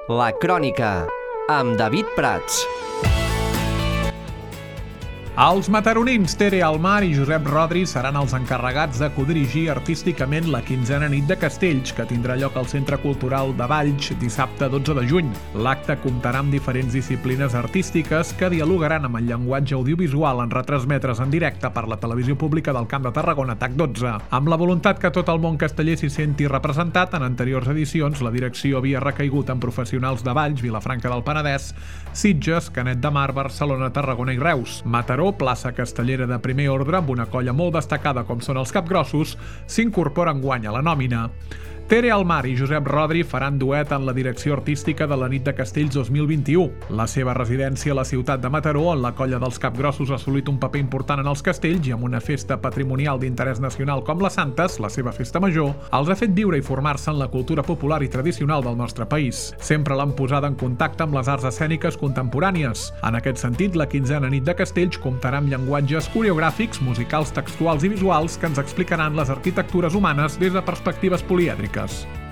La Crònica, amb David Prats. Els mataronins Tere Almar i Josep Rodri seran els encarregats de codirigir artísticament la 15a nit de Castells, que tindrà lloc al Centre Cultural de Valls dissabte 12 de juny. L'acte comptarà amb diferents disciplines artístiques que dialogaran amb el llenguatge audiovisual en retransmetre's en directe per la televisió pública del Camp de Tarragona, TAC12. Amb la voluntat que tot el món casteller s'hi senti representat, en anteriors edicions la direcció havia recaigut en professionals de Valls, Vilafranca del Penedès, Sitges, Canet de Mar, Barcelona, Tarragona i Reus. Mataró, plaça castellera de primer ordre, amb una colla molt destacada com són els Capgrossos, s'incorpora enguany a la nòmina. Tere Almar i Josep Rodri faran duet en la direcció artística de la nit de Castells 2021. La seva residència a la ciutat de Mataró, on la colla dels Capgrossos ha assolit un paper important en els castells i amb una festa patrimonial d'interès nacional com la Santes, la seva festa major, els ha fet viure i formar-se en la cultura popular i tradicional del nostre país. Sempre l'han posada en contacte amb les arts escèniques contemporànies. En aquest sentit, la 15a nit de Castells comptarà amb llenguatges coreogràfics, musicals, textuals i visuals que ens explicaran les arquitectures humanes des de perspectives polièdriques.